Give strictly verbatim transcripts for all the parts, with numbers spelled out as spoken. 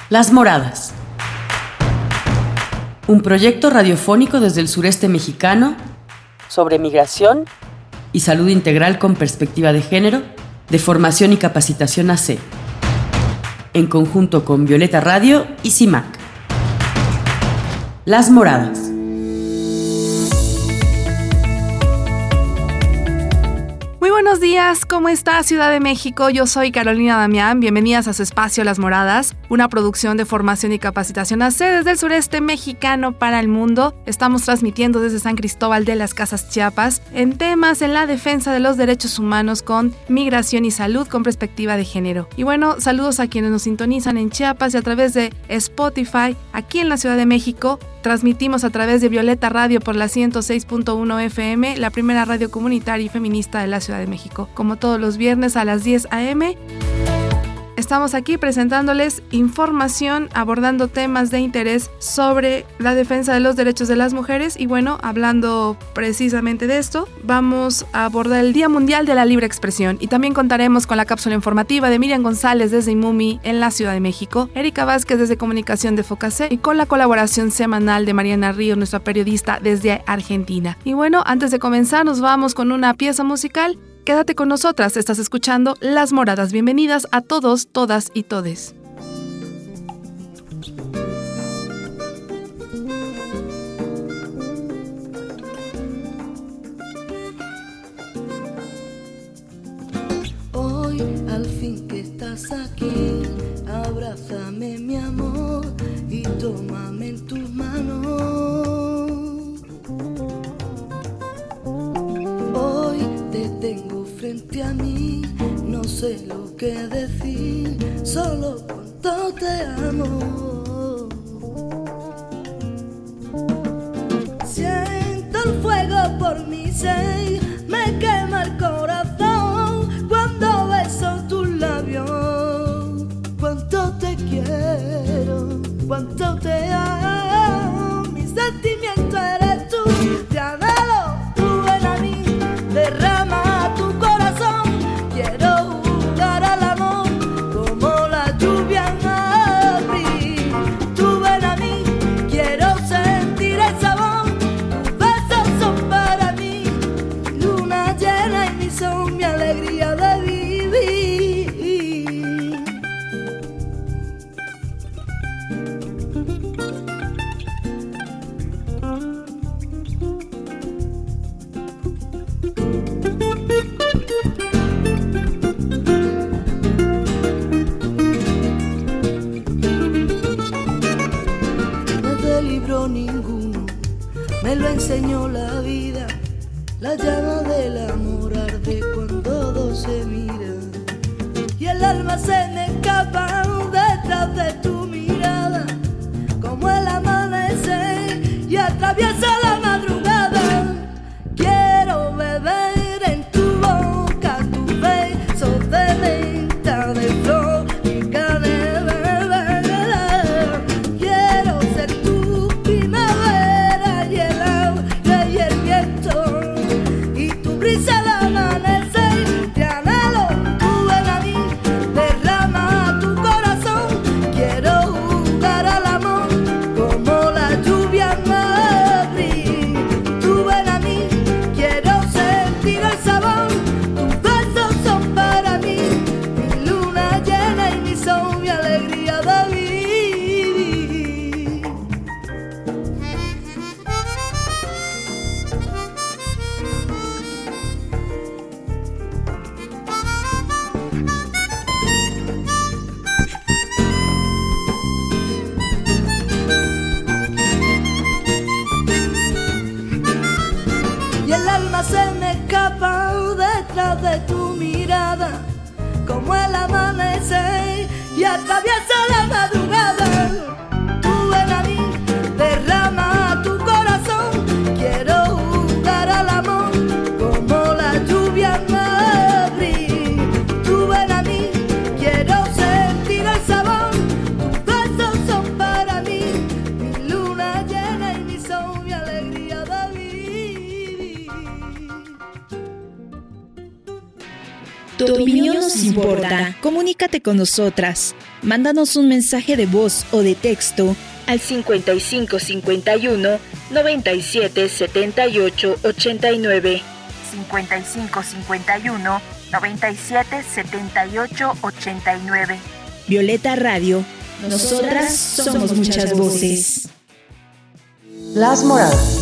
Las Moradas. Un proyecto radiofónico desde el sureste mexicano sobre migración y salud integral con perspectiva de género, de formación y capacitación A C, en conjunto con Violeta Radio y CIMAC. Las Moradas. Buenos días, ¿cómo está Ciudad de México? Yo soy Carolina Damián, bienvenidas a su espacio Las Moradas, una producción de formación y capacitación A C desde el sureste mexicano para el mundo. Estamos transmitiendo desde San Cristóbal de las Casas, Chiapas, en temas en la defensa de los derechos humanos con migración y salud con perspectiva de género. Y bueno, saludos a quienes nos sintonizan en Chiapas y a través de Spotify, aquí en la Ciudad de México. Transmitimos a través de Violeta Radio por la ciento seis punto uno F M, la primera radio comunitaria y feminista de la Ciudad de México. Como todos los viernes a las diez a eme, estamos aquí presentándoles información, abordando temas de interés sobre la defensa de los derechos de las mujeres. Y bueno, hablando precisamente de esto, vamos a abordar el Día Mundial de la Libre Expresión. Y también contaremos con la cápsula informativa de Miriam González desde IMUMI en la Ciudad de México, Erika Vázquez desde Comunicación de Focacé y con la colaboración semanal de Mariana Ríos, nuestra periodista desde Argentina. Y bueno, antes de comenzar nos vamos con una pieza musical. Quédate con nosotras, estás escuchando Las Moradas. Bienvenidas a todos, todas y todes. Hoy, al fin que estás aquí, abrázame mi amor y tómame en tus manos. Hoy te tengo frente a mí, no sé lo que decir, solo cuánto te amo. Siento el fuego por mi ser, me quema el corazón cuando beso tus labios. Cuánto te quiero, cuánto te amo, mi sentimiento eres tú, te anhelo, tú ven a mí, derrama tu corazón, quiero jugar al amor como la lluvia en abril. Tú ven a mí, quiero sentir el sabor, tus besos son para mí, luna llena y mi son, mi alegría de vivir. Ninguno me lo enseñó la vida, la llama del amor arde cuando dos se miran y el alma se me escapa detrás de tu mirada como el amanecer y atraviesa la madrugada. Quiero beber en tu boca tus besos de menta, de flor y canela. Al amanecer te anhelo, tú ven a mí, derrama importa. Comunícate con nosotras. Mándanos un mensaje de voz o de texto al cincuenta y cinco cincuenta y uno noventa y siete setenta y ocho ochenta y nueve. cincuenta y cinco cincuenta y uno noventa y siete setenta y ocho ochenta y nueve. Violeta Radio. Nosotras somos muchas voces. Las Moradas.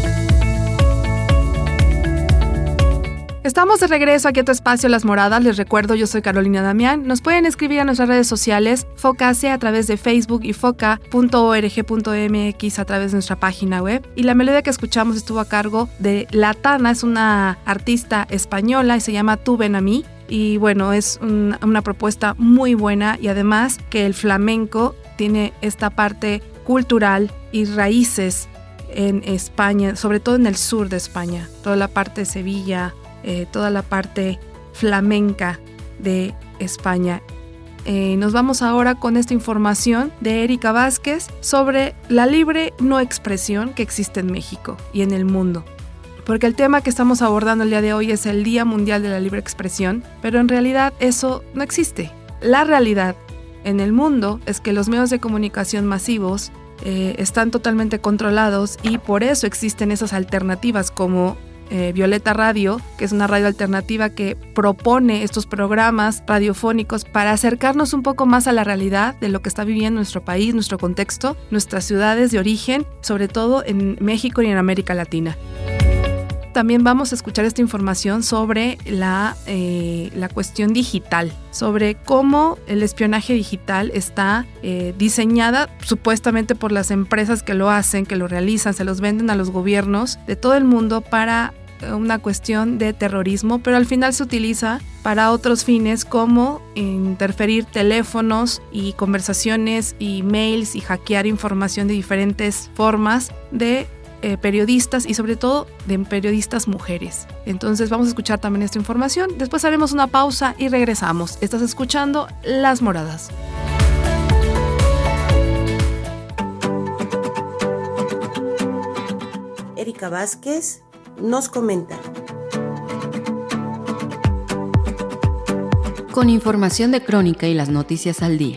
Estamos de regreso aquí a tu espacio Las Moradas. Les recuerdo, yo soy Carolina Damián. Nos pueden escribir a nuestras redes sociales, Focase a través de Facebook y foca punto org punto mx a través de nuestra página web. Y la melodía que escuchamos estuvo a cargo de La Tana, es una artista española y se llama Tú ven a mí. Y bueno, es un, una propuesta muy buena, y además que el flamenco tiene esta parte cultural y raíces en España, sobre todo en el sur de España, toda la parte de Sevilla, eh, toda la parte flamenca de España. Eh, nos vamos ahora con esta información de Erika Vázquez sobre la libre no expresión que existe en México y en el mundo. Porque el tema que estamos abordando el día de hoy es el Día Mundial de la Libre Expresión, pero en realidad eso no existe. La realidad en el mundo es que los medios de comunicación masivos eh, están totalmente controlados, y por eso existen esas alternativas como eh, Violeta Radio, que es una radio alternativa que propone estos programas radiofónicos para acercarnos un poco más a la realidad de lo que está viviendo nuestro país, nuestro contexto, nuestras ciudades de origen, sobre todo en México y en América Latina. También vamos a escuchar esta información sobre la, eh, la cuestión digital, sobre cómo el espionaje digital está eh, diseñada supuestamente por las empresas que lo hacen, que lo realizan, se los venden a los gobiernos de todo el mundo para una cuestión de terrorismo, pero al final se utiliza para otros fines como interferir teléfonos y conversaciones y mails y hackear información de diferentes formas de Eh, periodistas, y sobre todo de periodistas mujeres. Entonces vamos a escuchar también esta información, después haremos una pausa y regresamos. Estás escuchando Las Moradas. Erika Vázquez nos comenta. Con información de Crónica y las noticias al día.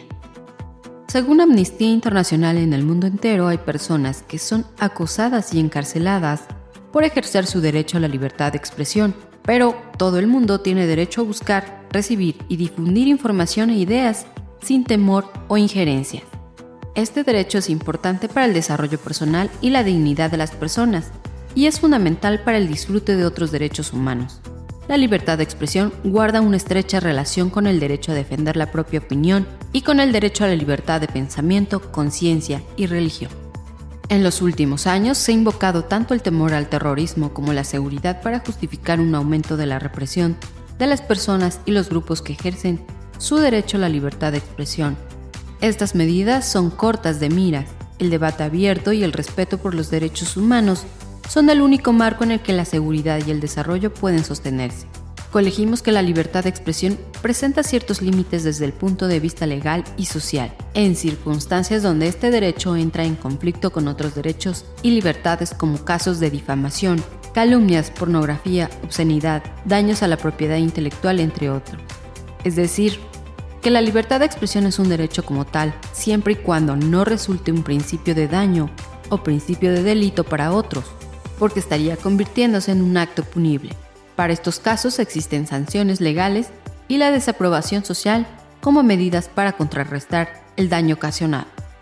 Según Amnistía Internacional, en el mundo entero hay personas que son acosadas y encarceladas por ejercer su derecho a la libertad de expresión, pero todo el mundo tiene derecho a buscar, recibir y difundir información e ideas sin temor o injerencias. Este derecho es importante para el desarrollo personal y la dignidad de las personas, y es fundamental para el disfrute de otros derechos humanos. La libertad de expresión guarda una estrecha relación con el derecho a defender la propia opinión y con el derecho a la libertad de pensamiento, conciencia y religión. En los últimos años se ha invocado tanto el temor al terrorismo como la seguridad para justificar un aumento de la represión de las personas y los grupos que ejercen su derecho a la libertad de expresión. Estas medidas son cortas de miras. El debate abierto y el respeto por los derechos humanos son el único marco en el que la seguridad y el desarrollo pueden sostenerse. Colegimos que la libertad de expresión presenta ciertos límites desde el punto de vista legal y social, en circunstancias donde este derecho entra en conflicto con otros derechos y libertades como casos de difamación, calumnias, pornografía, obscenidad, daños a la propiedad intelectual, entre otros. Es decir, que la libertad de expresión es un derecho como tal, siempre y cuando no resulte un principio de daño o principio de delito para otros, porque estaría convirtiéndose en un acto punible. Para estos casos existen sanciones legales y la desaprobación social como medidas para contrarrestar el daño ocasionado.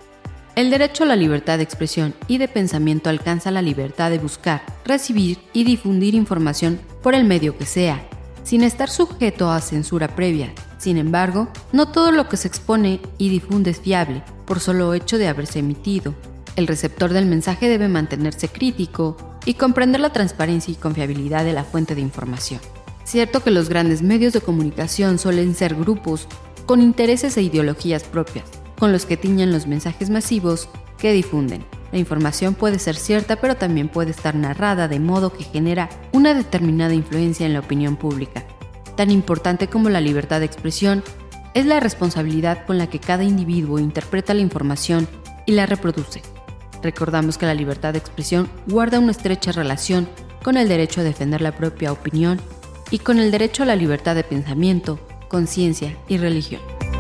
El derecho a la libertad de expresión y de pensamiento alcanza la libertad de buscar, recibir y difundir información por el medio que sea, sin estar sujeto a censura previa. Sin embargo, no todo lo que se expone y difunde es fiable, por solo hecho de haberse emitido. El receptor del mensaje debe mantenerse crítico y comprender la transparencia y confiabilidad de la fuente de información. Cierto que los grandes medios de comunicación suelen ser grupos con intereses e ideologías propias, con los que tiñen los mensajes masivos que difunden. La información puede ser cierta, pero también puede estar narrada de modo que genera una determinada influencia en la opinión pública. Tan importante como la libertad de expresión es la responsabilidad con la que cada individuo interpreta la información y la reproduce. Recordamos que la libertad de expresión guarda una estrecha relación con el derecho a defender la propia opinión y con el derecho a la libertad de pensamiento, conciencia y religión.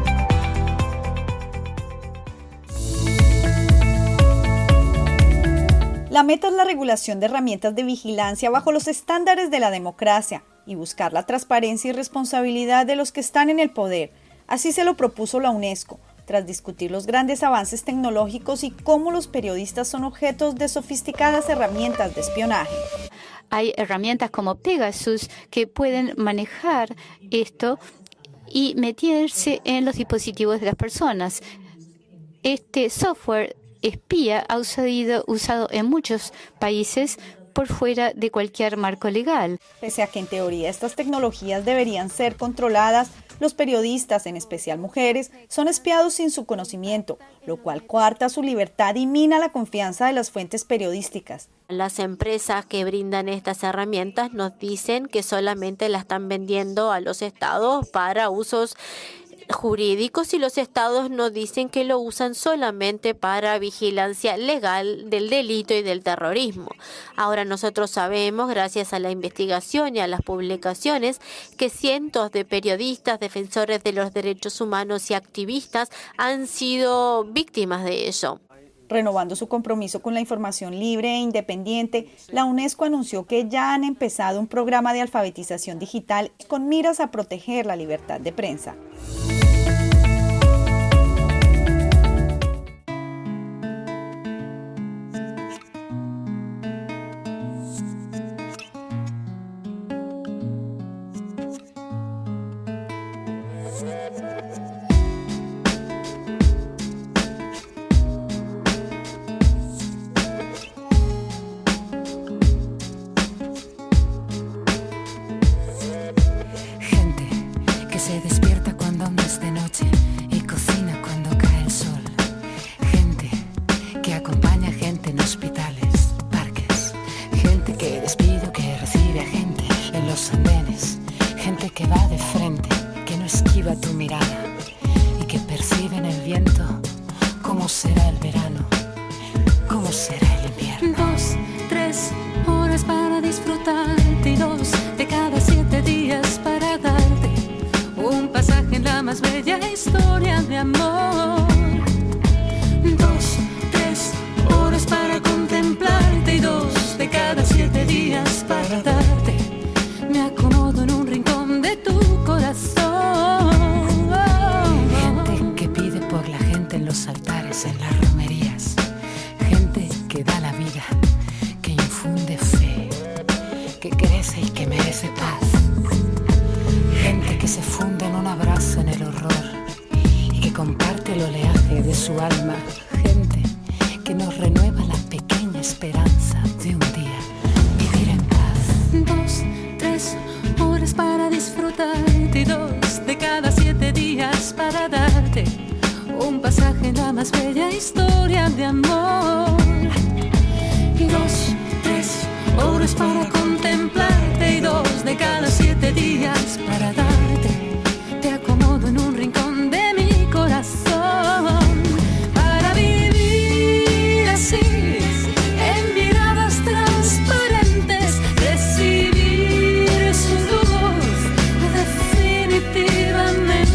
La meta es la regulación de herramientas de vigilancia bajo los estándares de la democracia y buscar la transparencia y responsabilidad de los que están en el poder. Así se lo propuso la UNESCO, tras discutir los grandes avances tecnológicos y cómo los periodistas son objetos de sofisticadas herramientas de espionaje. Hay herramientas como Pegasus que pueden manejar esto y meterse en los dispositivos de las personas. Este software espía ha sido usado en muchos países por fuera de cualquier marco legal. Pese a que en teoría estas tecnologías deberían ser controladas, los periodistas, en especial mujeres, son espiados sin su conocimiento, lo cual coarta su libertad y mina la confianza de las fuentes periodísticas. Las empresas que brindan estas herramientas nos dicen que solamente la están vendiendo a los estados para usos jurídicos y los estados nos dicen que lo usan solamente para vigilancia legal del delito y del terrorismo. Ahora nosotros sabemos, gracias a la investigación y a las publicaciones, que cientos de periodistas, defensores de los derechos humanos y activistas han sido víctimas de ello. Renovando su compromiso con la información libre e independiente, la UNESCO anunció que ya han empezado un programa de alfabetización digital con miras a proteger la libertad de prensa. Se despierta cuando aún es de noche y cocina cuando cae el sol. Gente que acompaña a gente en hospitales, parques. Gente que despide o que recibe a gente en los andenes. Gente que va de frente, que no esquiva tu mirada y que percibe en el viento cómo será el verano, cómo será el invierno. Dos, tres horas para disfrutarte y dos de cada siete días para darte un pasaje en la más bella historia de amor. Dos, tres horas para contemplarte y dos de cada siete días para darte. Me acomodo en un rincón de tu corazón. Gente que pide por la gente en los altares, en las romerías. Gente que da la vida, que infunde fe, que crece y que merece paz. Gente que se funde en un abrazo en el horror y que comparte el oleaje de su alma. Gente que nos renueva la pequeña esperanza de un día vivir en paz. Dos, tres horas para disfrutarte y dos de cada siete días para darte un pasaje en la más bella historia de amor. Y dos, tres horas para contemplarte y dos de cada siete días para darte. Te acomodo en un rincón de mi corazón para vivir así, en miradas transparentes, recibir su luz definitivamente.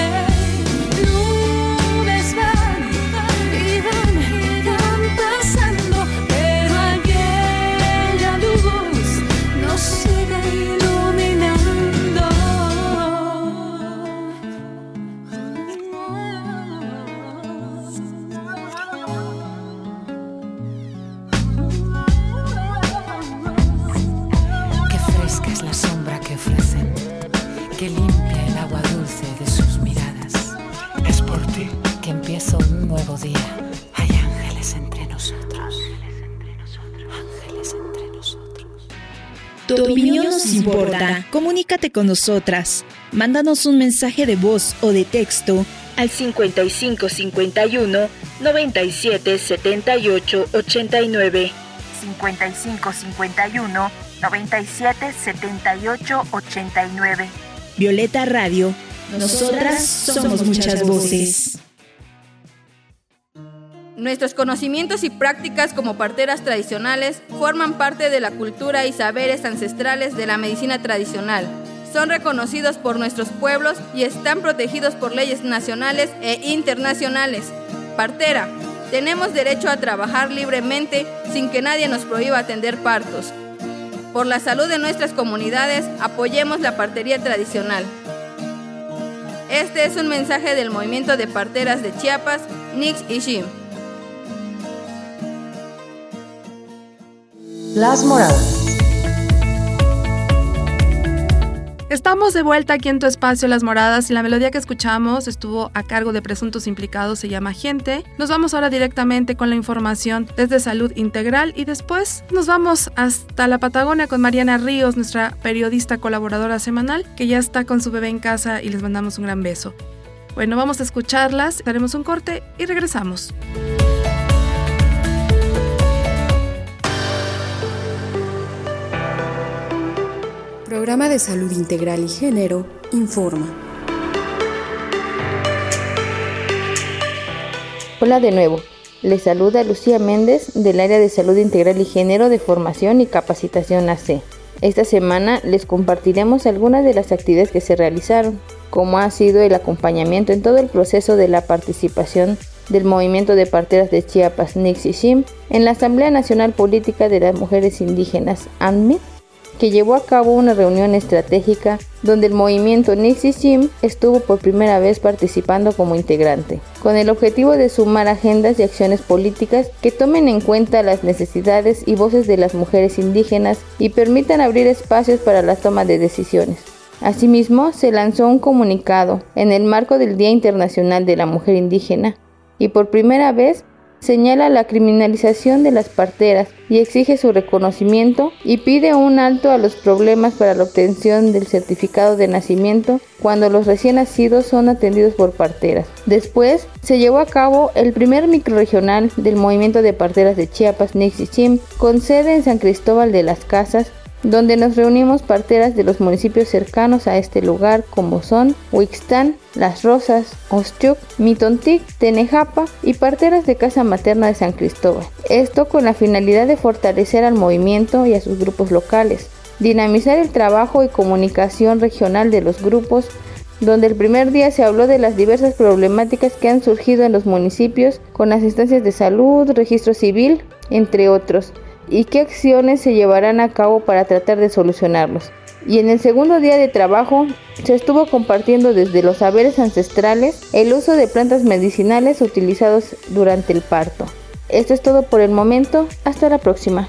Nubes van y van y van pasando, pero aquella luz nos sigue iluminando. Qué fresca es la sombra que ofrecen, que limpia el agua dulce de sus miradas. Es por ti que empieza un nuevo día. Hay ángeles entre nosotros. Ángeles entre nosotros. Tu opinión nos importa. Comunícate con nosotras. Mándanos un mensaje de voz o de texto al cincuenta y cinco cincuenta y uno, noventa y siete, setenta y ocho, ochenta y nueve. cincuenta y cinco cincuenta y uno, noventa y siete, setenta y ocho, ochenta y nueve. Violeta Radio. Nosotras somos muchas voces. Nuestros conocimientos y prácticas como parteras tradicionales forman parte de la cultura y saberes ancestrales de la medicina tradicional. son reconocidos por nuestros pueblos y están protegidos por leyes nacionales e internacionales. Partera, tenemos derecho a trabajar libremente sin que nadie nos prohíba atender partos. Por la salud de nuestras comunidades, apoyemos la partería tradicional. Este es un mensaje del movimiento de parteras de Chiapas, Nix y Shim. Las Moradas. Estamos de vuelta aquí en tu espacio Las Moradas y la melodía que escuchamos estuvo a cargo de Presuntos Implicados, se llama Gente. Nos vamos ahora directamente con la información desde Salud Integral y después nos vamos hasta la Patagonia con Mariana Ríos, nuestra periodista colaboradora semanal, que ya está con su bebé en casa y les mandamos un gran beso. Bueno, vamos a escucharlas, haremos un corte y regresamos. Programa de Salud Integral y Género informa. Hola de nuevo, les saluda Lucía Méndez del área de Salud Integral y Género de Formación y Capacitación A C. Esta semana les compartiremos algunas de las actividades que se realizaron, como ha sido el acompañamiento en todo el proceso de la participación del Movimiento de Parteras de Chiapas, Nix y Shim, en la Asamblea Nacional Política de las Mujeres Indígenas, A N M I, que llevó a cabo una reunión estratégica donde el movimiento Nix y Shim estuvo por primera vez participando como integrante, con el objetivo de sumar agendas y acciones políticas que tomen en cuenta las necesidades y voces de las mujeres indígenas y permitan abrir espacios para la toma de decisiones. Asimismo, se lanzó un comunicado en el marco del Día Internacional de la Mujer Indígena y por primera vez señala la criminalización de las parteras y exige su reconocimiento y pide un alto a los problemas para la obtención del certificado de nacimiento cuando los recién nacidos son atendidos por parteras. Después, se llevó a cabo el primer microrregional del Movimiento de Parteras de Chiapas, Nix y Shim, con sede en San Cristóbal de las Casas, donde nos reunimos parteras de los municipios cercanos a este lugar como son Huixtán, Las Rosas, Oxchuc, Mitontic, Tenejapa y parteras de Casa Materna de San Cristóbal. Esto con la finalidad de fortalecer al movimiento y a sus grupos locales, dinamizar el trabajo y comunicación regional de los grupos, donde el primer día se habló de las diversas problemáticas que han surgido en los municipios con las instancias de salud, registro civil, entre otros, y qué acciones se llevarán a cabo para tratar de solucionarlos. Y en el segundo día de trabajo se estuvo compartiendo desde los saberes ancestrales el uso de plantas medicinales utilizados durante el parto. Esto es todo por el momento, hasta la próxima.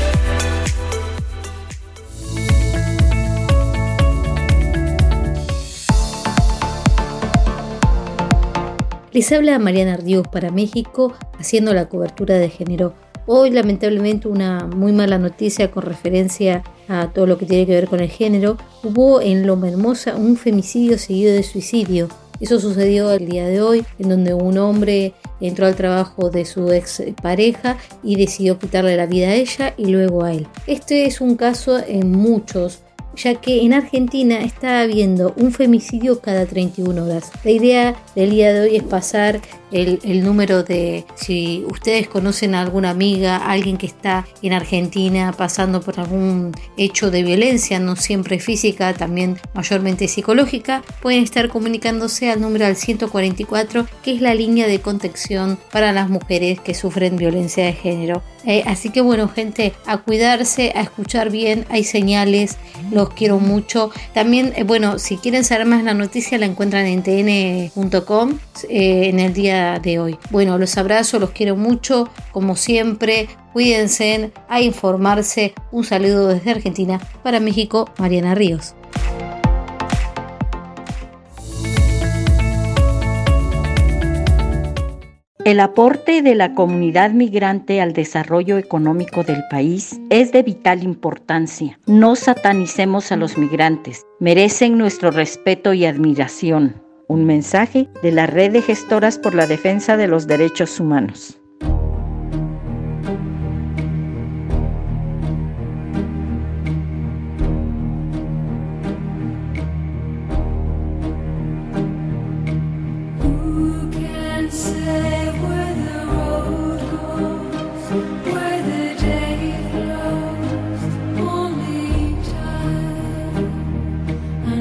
Les habla Mariana Ríos para México, haciendo la cobertura de género. Hoy, lamentablemente, una muy mala noticia con referencia a todo lo que tiene que ver con el género. Hubo en Loma Hermosa un femicidio seguido de suicidio. Eso sucedió el día de hoy, en donde un hombre entró al trabajo de su ex pareja y decidió quitarle la vida a ella y luego a él. Este es un caso en muchos, ya que en Argentina está habiendo un femicidio cada treinta y una horas. La idea del día de hoy es pasar el, el número de, si ustedes conocen a alguna amiga, alguien que está en Argentina pasando por algún hecho de violencia, no siempre física, también mayormente psicológica, pueden estar comunicándose al número al ciento cuarenta y cuatro, que es la línea de contención para las mujeres que sufren violencia de género. Eh, así que bueno, gente, a cuidarse, a escuchar bien, hay señales, los quiero mucho. También, eh, bueno, si quieren saber más la noticia la encuentran en t n punto com eh, en el día de hoy. Bueno, los abrazo, los quiero mucho, como siempre, cuídense, a informarse. Un saludo desde Argentina para México, Mariana Ríos. El aporte de la comunidad migrante al desarrollo económico del país es de vital importancia. No satanicemos a los migrantes, merecen nuestro respeto y admiración. Un mensaje de la Red de Gestoras por la Defensa de los Derechos Humanos. And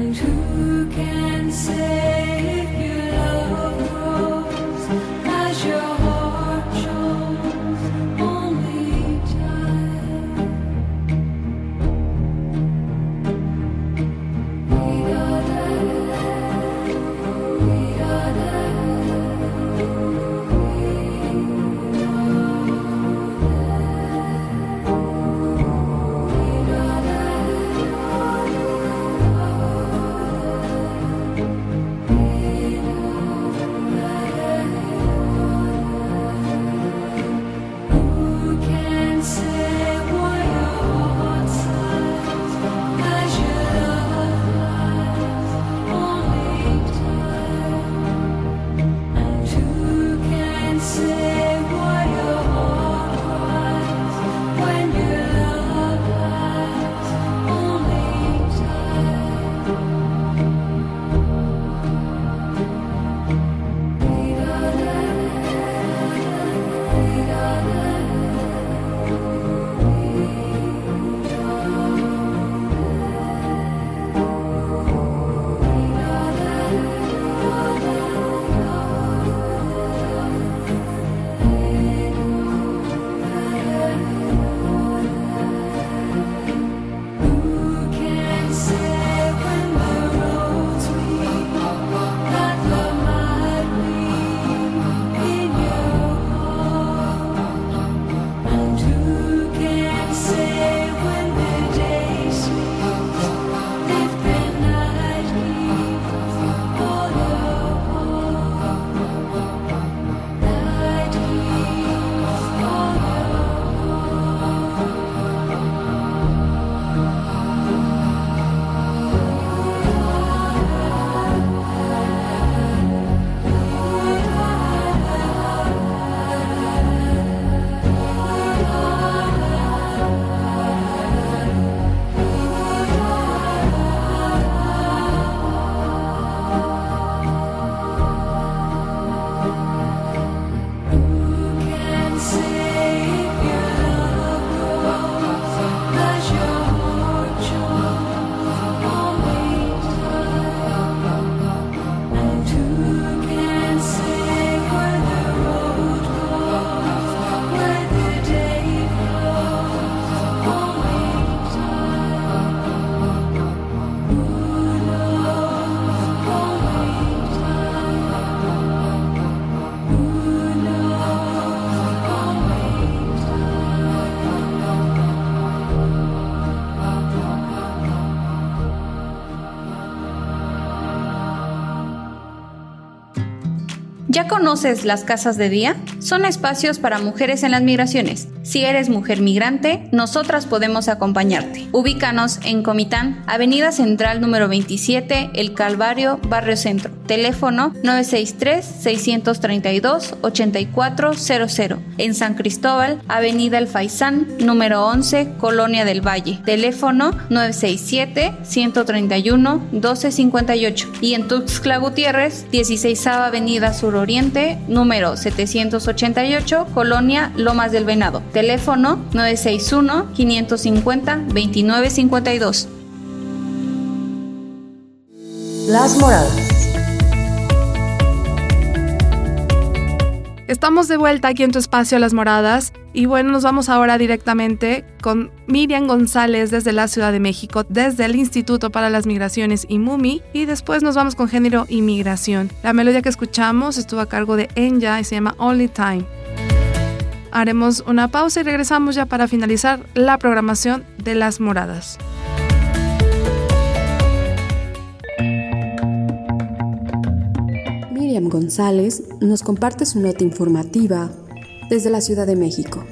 ¿Ya conoces las casas de día? Son espacios para mujeres en las migraciones. Si eres mujer migrante, nosotras podemos acompañarte. Ubícanos en Comitán, Avenida Central número veintisiete, El Calvario, Barrio Centro. Teléfono nueve seis tres, seis tres dos, ocho cuatro cero cero. En San Cristóbal, Avenida El Faisán, número once, Colonia del Valle. Teléfono nueve seis siete, uno tres uno, uno dos cinco ocho. Y en Tuxtla Gutiérrez, dieciséisava Avenida Suroriente, número setecientos ochenta y ocho, Colonia Lomas del Venado. Teléfono nueve seis uno, cinco cinco cero, dos nueve cinco dos. Las Moradas. Estamos de vuelta aquí en tu espacio Las Moradas y bueno, nos vamos ahora directamente con Miriam González desde la Ciudad de México, desde el Instituto para las Migraciones I M U M I, y después nos vamos con Género y Migración. La melodía que escuchamos estuvo a cargo de Enya y se llama Only Time. Haremos una pausa y regresamos ya para finalizar la programación de Las Moradas. Miriam González nos comparte su nota informativa desde la Ciudad de México.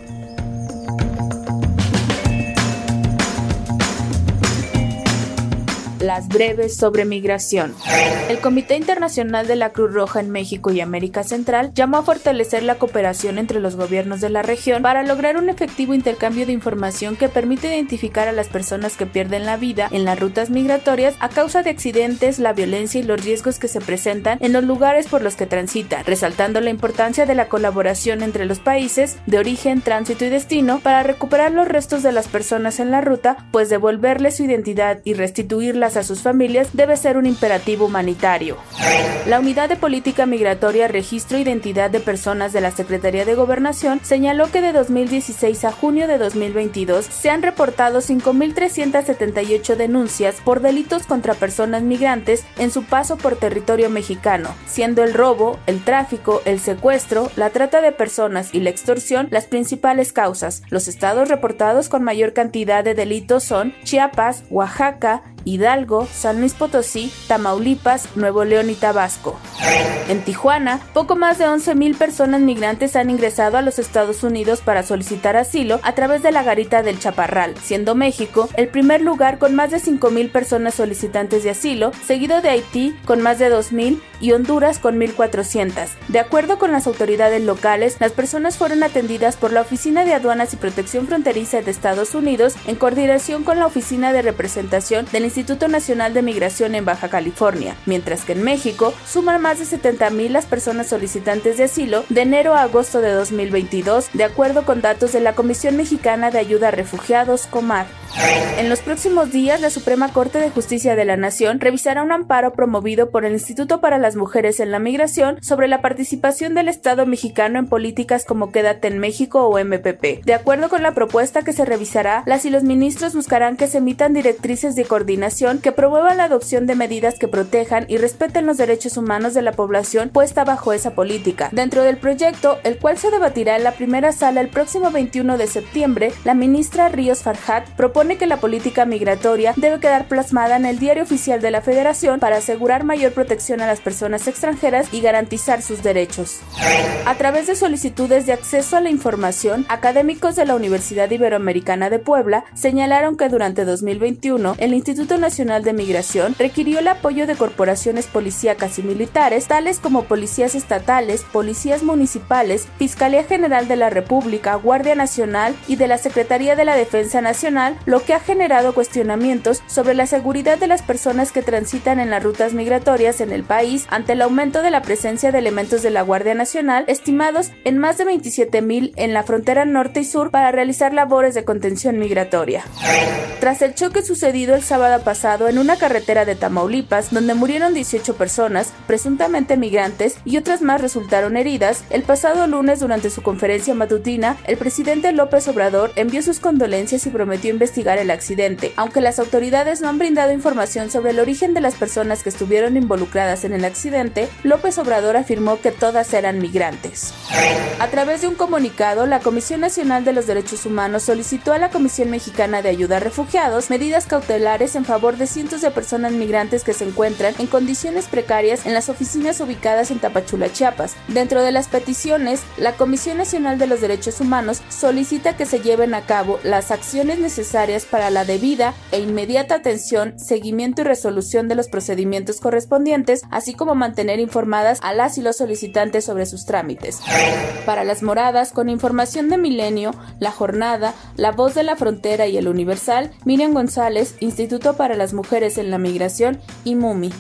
Las breves sobre migración. El Comité Internacional de la Cruz Roja en México y América Central llamó a fortalecer la cooperación entre los gobiernos de la región para lograr un efectivo intercambio de información que permite identificar a las personas que pierden la vida en las rutas migratorias a causa de accidentes, la violencia y los riesgos que se presentan en los lugares por los que transitan, resaltando la importancia de la colaboración entre los países de origen, tránsito y destino para recuperar los restos de las personas en la ruta, pues devolverles su identidad y restituirlas a sus familias debe ser un imperativo humanitario. La Unidad de Política Migratoria, Registro e Identidad de Personas de la Secretaría de Gobernación señaló que de dos mil dieciséis a junio de dos mil veintidós se han reportado cinco mil trescientas setenta y ocho denuncias por delitos contra personas migrantes en su paso por territorio mexicano, siendo el robo, el tráfico, el secuestro, la trata de personas y la extorsión las principales causas. Los estados reportados con mayor cantidad de delitos son Chiapas, Oaxaca, Hidalgo, San Luis Potosí, Tamaulipas, Nuevo León y Tabasco. En Tijuana, poco más de once mil personas migrantes han ingresado a los Estados Unidos para solicitar asilo a través de la Garita del Chaparral, siendo México el primer lugar con más de cinco mil personas solicitantes de asilo, seguido de Haití con más de dos mil y Honduras con mil cuatrocientas. De acuerdo con las autoridades locales, las personas fueron atendidas por la Oficina de Aduanas y Protección Fronteriza de Estados Unidos en coordinación con la Oficina de Representación del Instituto Nacional de Migración en Baja California, mientras que en México suman más de setenta mil las personas solicitantes de asilo de enero a agosto de dos mil veintidós, de acuerdo con datos de la Comisión Mexicana de Ayuda a Refugiados, Comar. En los próximos días, la Suprema Corte de Justicia de la Nación revisará un amparo promovido por el Instituto para las Mujeres en la Migración sobre la participación del Estado mexicano en políticas como Quédate en México o M P P. De acuerdo con la propuesta que se revisará, las y los ministros buscarán que se emitan directrices de coordinación que promuevan la adopción de medidas que protejan y respeten los derechos humanos de la población puesta bajo esa política. Dentro del proyecto, el cual se debatirá en la primera sala el próximo veintiuno de septiembre, la ministra Ríos Farjat propone que la política migratoria debe quedar plasmada en el Diario Oficial de la Federación para asegurar mayor protección a las personas extranjeras y garantizar sus derechos. A través de solicitudes de acceso a la información, académicos de la Universidad Iberoamericana de Puebla señalaron que durante dos mil veintiuno el Instituto Nacional de Migración requirió el apoyo de corporaciones policíacas y militares, tales como policías estatales, policías municipales, Fiscalía General de la República, Guardia Nacional y de la Secretaría de la Defensa Nacional, lo que ha generado cuestionamientos sobre la seguridad de las personas que transitan en las rutas migratorias en el país ante el aumento de la presencia de elementos de la Guardia Nacional, estimados en más de veintisiete mil en la frontera norte y sur para realizar labores de contención migratoria. Tras el choque sucedido el sábado pasado en una carretera de Tamaulipas, donde murieron dieciocho personas, presuntamente migrantes, y otras más resultaron heridas, el pasado lunes durante su conferencia matutina, el presidente López Obrador envió sus condolencias y prometió investigar el accidente. Aunque las autoridades no han brindado información sobre el origen de las personas que estuvieron involucradas en el accidente, López Obrador afirmó que todas eran migrantes. A través de un comunicado, la Comisión Nacional de los Derechos Humanos solicitó a la Comisión Mexicana de Ayuda a Refugiados medidas cautelares en favor de cientos de personas migrantes que se encuentran en condiciones precarias en las oficinas ubicadas en Tapachula, Chiapas. Dentro de las peticiones, la Comisión Nacional de los Derechos Humanos solicita que se lleven a cabo las acciones necesarias para la debida e inmediata atención, seguimiento y resolución de los procedimientos correspondientes, así como mantener informadas a las y los solicitantes sobre sus trámites. Para las moradas, con información de Milenio, La Jornada, La Voz de la Frontera y El Universal, Miriam González, Instituto para las Mujeres en la Migración y MUMI.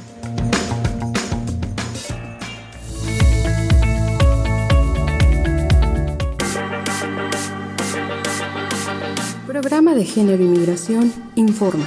Programa de Género y Migración informa.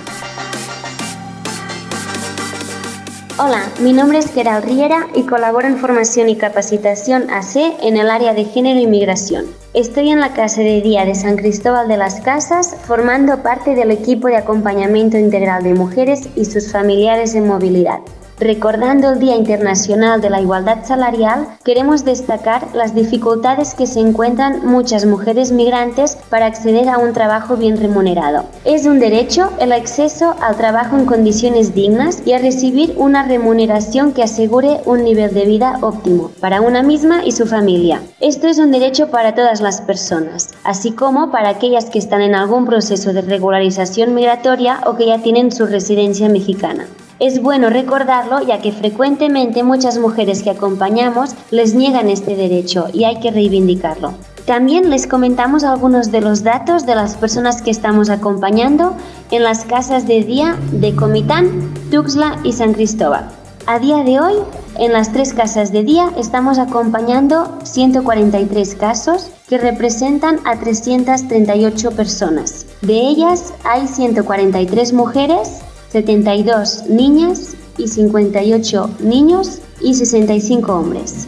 Hola, mi nombre es Keral Riera y colaboro en Formación y Capacitación A C en el área de Género y Migración. Estoy en la Casa de Día de San Cristóbal de las Casas formando parte del equipo de acompañamiento integral de mujeres y sus familiares en movilidad. Recordando el Día Internacional de la Igualdad Salarial, queremos destacar las dificultades que se encuentran muchas mujeres migrantes para acceder a un trabajo bien remunerado. Es un derecho el acceso al trabajo en condiciones dignas y a recibir una remuneración que asegure un nivel de vida óptimo para una misma y su familia. Esto es un derecho para todas las personas, así como para aquellas que están en algún proceso de regularización migratoria o que ya tienen su residencia mexicana. Es bueno recordarlo, ya que frecuentemente muchas mujeres que acompañamos les niegan este derecho y hay que reivindicarlo. También les comentamos algunos de los datos de las personas que estamos acompañando en las casas de día de Comitán, Tuxtla y San Cristóbal. A día de hoy, en las tres casas de día estamos acompañando ciento cuarenta y tres casos que representan a trescientas treinta y ocho personas. De ellas hay ciento cuarenta y tres mujeres, setenta y dos niñas y cincuenta y ocho niños y sesenta y cinco hombres.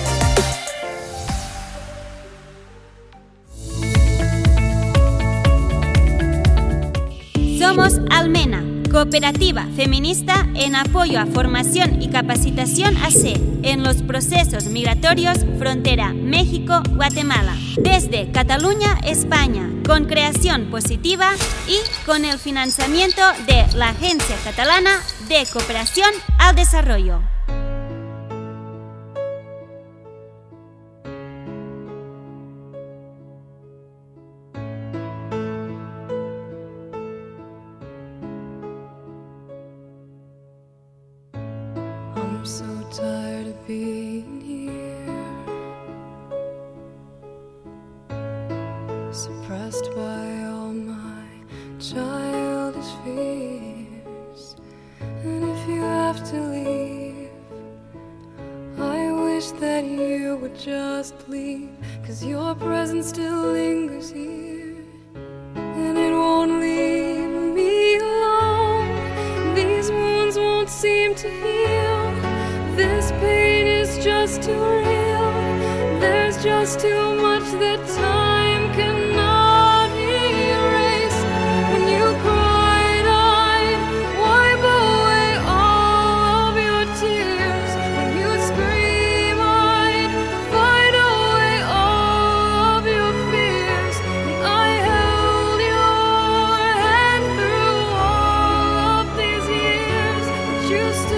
Somos Almena, cooperativa feminista en apoyo a formación y capacitación A C en los procesos migratorios frontera México-Guatemala, desde Cataluña, España, con creación positiva y con el financiamiento de la Agencia Catalana de Cooperación al Desarrollo. I'm so tired of being here, suppressed by all my childish fears. And if you have to leave, I wish that you would just leave, 'cause your presence still lingers here, and it won't leave me alone. These wounds won't seem to heal. This pain is just too real. There's just too much that time cannot erase. When you cried, I'd wipe away all of your tears. When you scream, I'd fight away all of your fears. And I held your hand through all of these years, but you still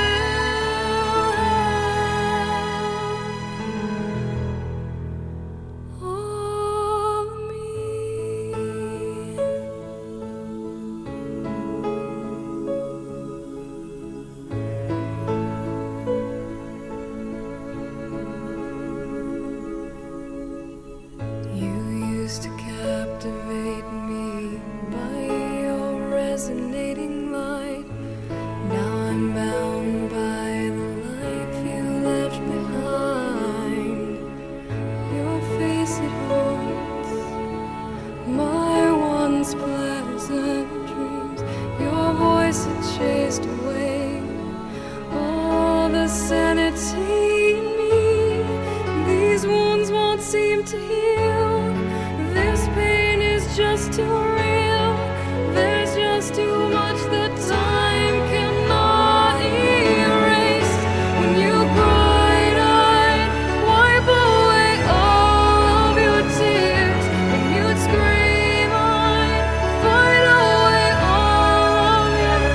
to captivate me by your resonating light. Now I'm bound by the life you left behind. Your face it haunts my once pleasant dreams. Your voice it chased away all the sanity in me. These wounds won't seem to heal. This pain is just too real. There's just too much that time cannot erase. When you cried, I'd wipe away all of your tears. When you'd scream, I'd fight away all of your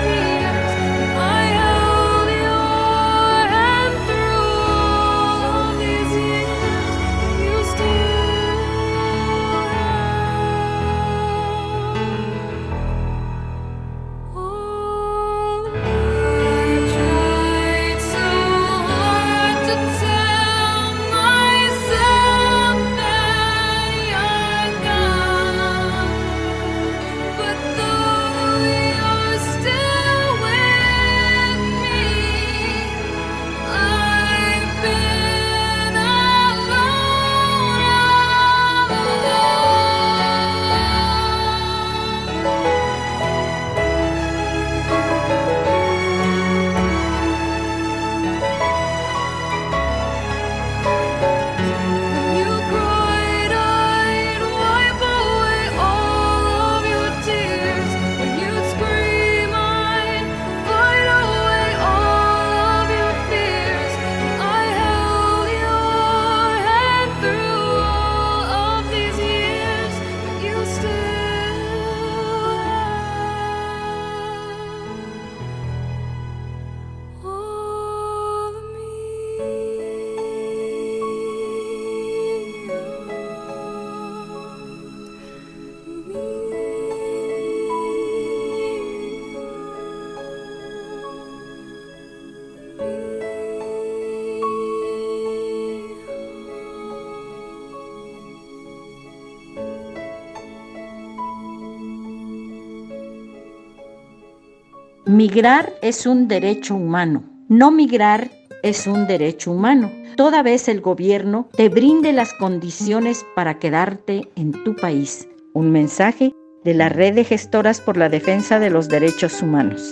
Migrar es un derecho humano. No migrar es un derecho humano, toda vez el gobierno te brinde las condiciones para quedarte en tu país. Un mensaje de la Red de Gestoras por la Defensa de los Derechos Humanos.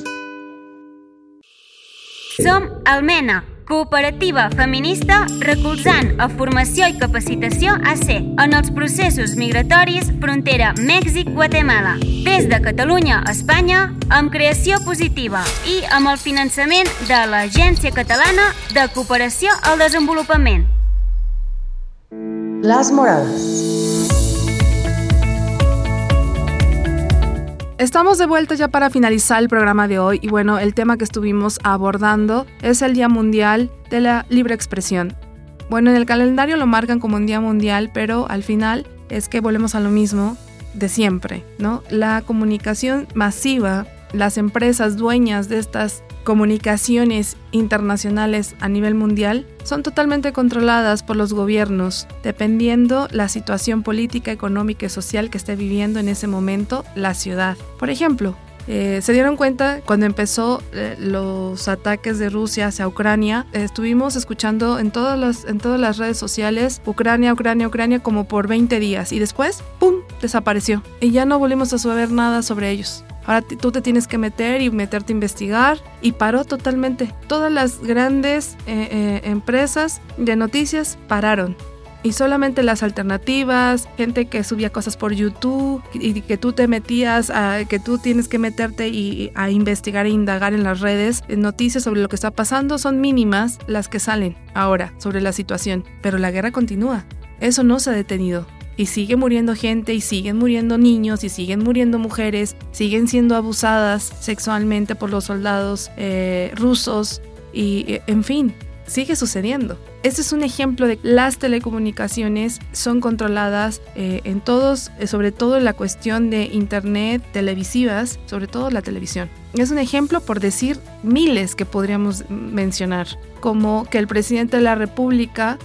Som Almena, cooperativa feminista recolzant a formació i capacitació A C en els processos migratoris frontera Mèxic-Guatemala. Des de Catalunya a Espanya, amb creació positiva i amb el finançament de l'Agència Catalana de Cooperació al Desenvolupament. Las Moradas. Estamos de vuelta ya para finalizar el programa de hoy y bueno, el tema que estuvimos abordando es el Día Mundial de la Libre Expresión. Bueno, en el calendario lo marcan como un día mundial, pero al final es que volvemos a lo mismo de siempre, ¿no? La comunicación masiva, las empresas dueñas de estas comunicaciones internacionales a nivel mundial son totalmente controladas por los gobiernos, dependiendo la situación política, económica y social que esté viviendo en ese momento la ciudad. Por ejemplo, eh, se dieron cuenta cuando empezó eh, los ataques de Rusia hacia Ucrania, eh, estuvimos escuchando en todas las, en todas las redes sociales Ucrania, Ucrania, Ucrania como por veinte días y después, ¡pum!, desapareció y ya no volvimos a saber nada sobre ellos. Ahora t- tú te tienes que meter y meterte a investigar y paró totalmente. Todas las grandes eh, eh, empresas de noticias pararon. Y solamente las alternativas, gente que subía cosas por YouTube y que tú te metías, a, que tú tienes que meterte y a investigar e indagar en las redes, en noticias sobre lo que está pasando, son mínimas las que salen ahora sobre la situación. Pero la guerra continúa. Eso no se ha detenido. Y sigue muriendo gente, y siguen muriendo niños, y siguen muriendo mujeres, siguen siendo abusadas sexualmente por los soldados eh, rusos, y en fin, sigue sucediendo. Este es un ejemplo de que las telecomunicaciones son controladas eh, en todos, eh, sobre todo en la cuestión de internet, televisivas, sobre todo la televisión. Es un ejemplo por decir miles que podríamos mencionar, como que el presidente de la República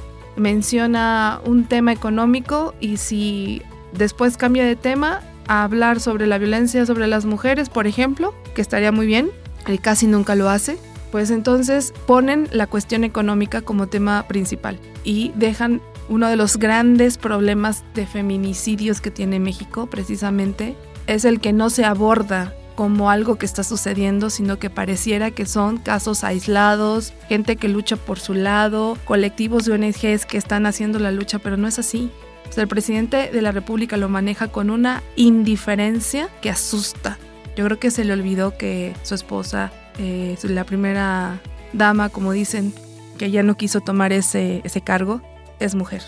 menciona un tema económico y si después cambia de tema a hablar sobre la violencia sobre las mujeres, por ejemplo, que estaría muy bien, él casi nunca lo hace, pues entonces ponen la cuestión económica como tema principal y dejan uno de los grandes problemas de feminicidios que tiene México, precisamente, es el que no se aborda como algo que está sucediendo, sino que pareciera que son casos aislados, gente que lucha por su lado, colectivos de O N Ges que están haciendo la lucha, pero no es así. O sea, el presidente de la República lo maneja con una indiferencia que asusta. Yo creo que se le olvidó que su esposa, eh, la primera dama, como dicen, que ella no quiso tomar ese, ese cargo, es mujer.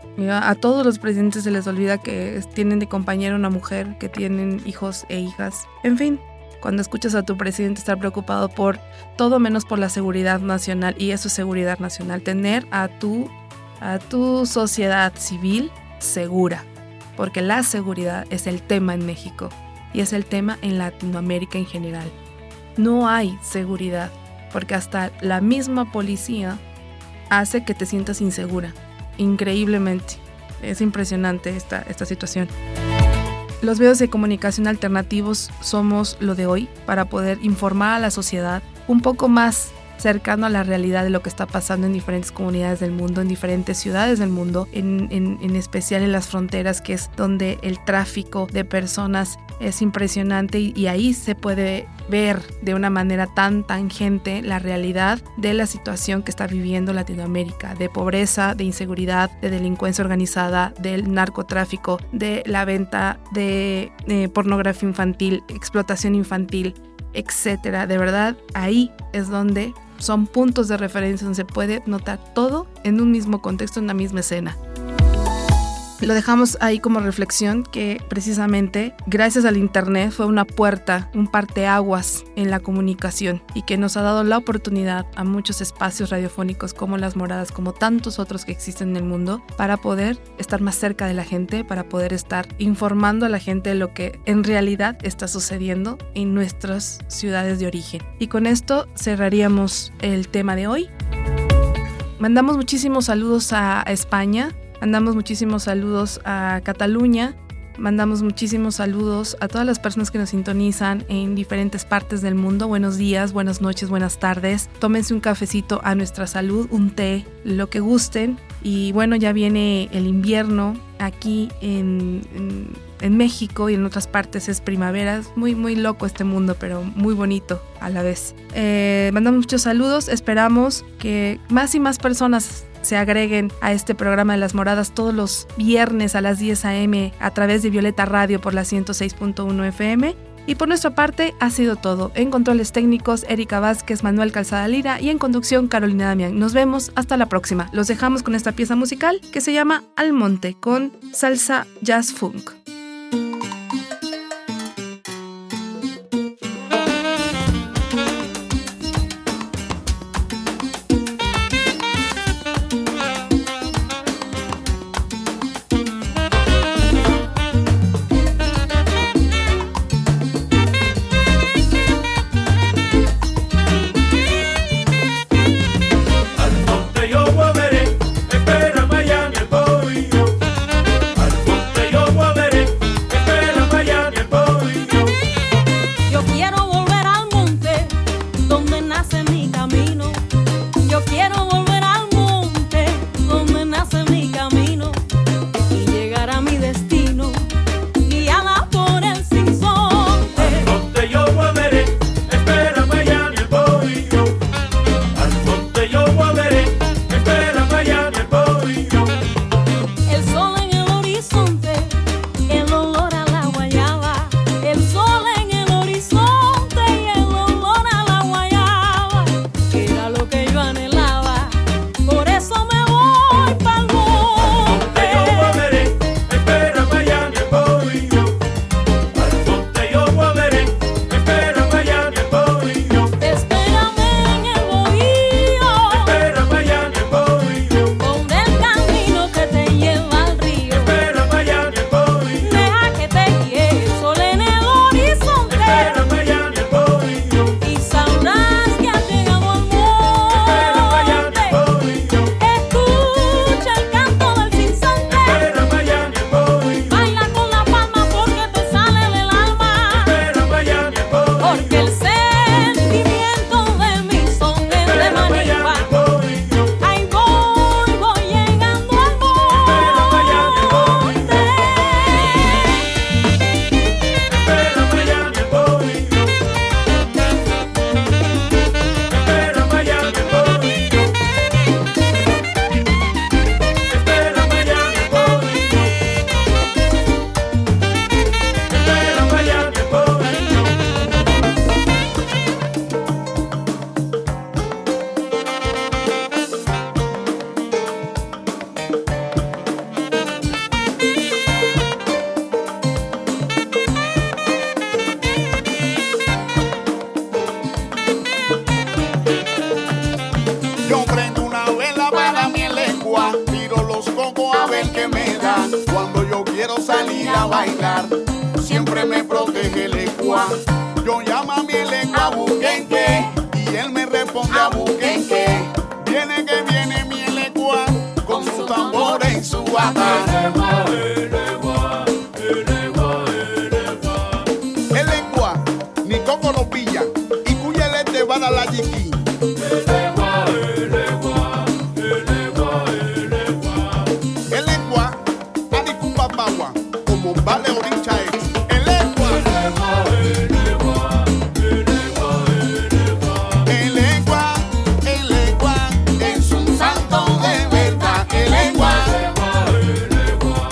A todos los presidentes se les olvida que tienen de compañera una mujer, que tienen hijos e hijas. En fin, cuando escuchas a tu presidente estar preocupado por todo menos por la seguridad nacional, y eso es seguridad nacional, tener a tu, a tu sociedad civil segura, porque la seguridad es el tema en México y es el tema en Latinoamérica en general. No hay seguridad, porque hasta la misma policía hace que te sientas insegura. Increíblemente, es impresionante esta, esta situación. Los medios de comunicación alternativos somos lo de hoy para poder informar a la sociedad un poco más cercano a la realidad de lo que está pasando en diferentes comunidades del mundo, en diferentes ciudades del mundo, en, en, en especial en las fronteras, que es donde el tráfico de personas es impresionante y, y ahí se puede ver de una manera tan tangente la realidad de la situación que está viviendo Latinoamérica, de pobreza, de inseguridad, de delincuencia organizada, del narcotráfico, de la venta de eh, pornografía infantil, explotación infantil, etcétera. De verdad, ahí es donde son puntos de referencia donde se puede notar todo en un mismo contexto, en una misma escena. Lo dejamos ahí como reflexión, que precisamente gracias al internet fue una puerta, un parteaguas en la comunicación y que nos ha dado la oportunidad a muchos espacios radiofónicos como Las Moradas, como tantos otros que existen en el mundo, para poder estar más cerca de la gente, para poder estar informando a la gente de lo que en realidad está sucediendo en nuestras ciudades de origen. Y con esto cerraríamos el tema de hoy. Mandamos muchísimos saludos a España. Mandamos muchísimos saludos a Cataluña Mandamos muchísimos saludos a todas las personas que nos sintonizan en diferentes partes del mundo. Buenos días, buenas noches, buenas tardes. Tómense un cafecito a nuestra salud, un té, lo que gusten. Y bueno, ya viene el invierno aquí en, en, en México y en otras partes es primavera. Es muy, muy loco este mundo, pero muy bonito a la vez. Eh, mandamos muchos saludos. Esperamos que más y más personas se agreguen a este programa de Las Moradas todos los viernes a las diez a eme a través de Violeta Radio por la ciento seis punto uno efe eme. Y por nuestra parte ha sido todo. En controles técnicos, Erika Vázquez, Manuel Calzada Lira y en conducción, Carolina Damián. Nos vemos hasta la próxima. Los dejamos con esta pieza musical que se llama Al Monte con salsa jazz funk. Es un santo de verdad, el lenguaje.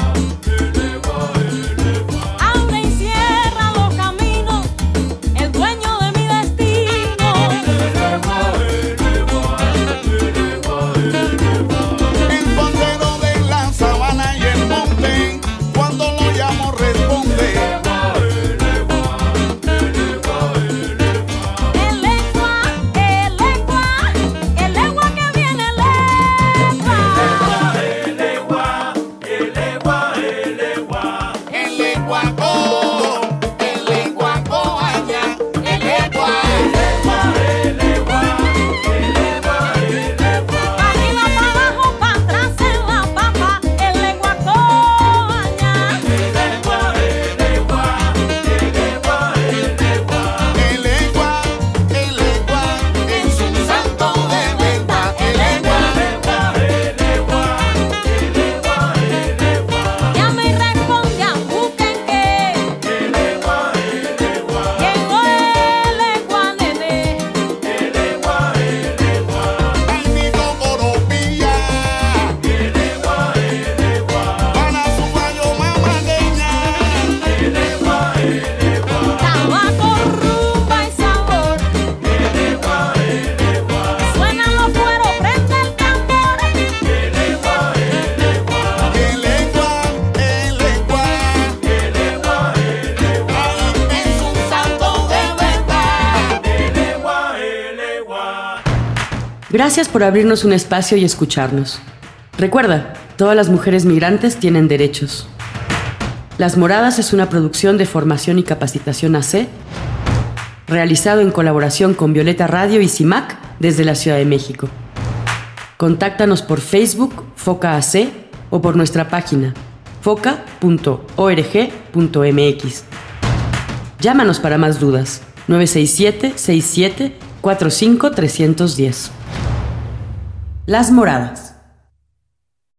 Gracias por abrirnos un espacio y escucharnos. Recuerda, todas las mujeres migrantes tienen derechos. Las Moradas es una producción de formación y capacitación A C, realizado en colaboración con Violeta Radio y CIMAC desde la Ciudad de México. Contáctanos por Facebook, Foca A C, o por nuestra página, foca punto org punto m x. Llámanos para más dudas, nueve seis siete, seis siete, cuatro cinco, tres uno cero. Las Moradas.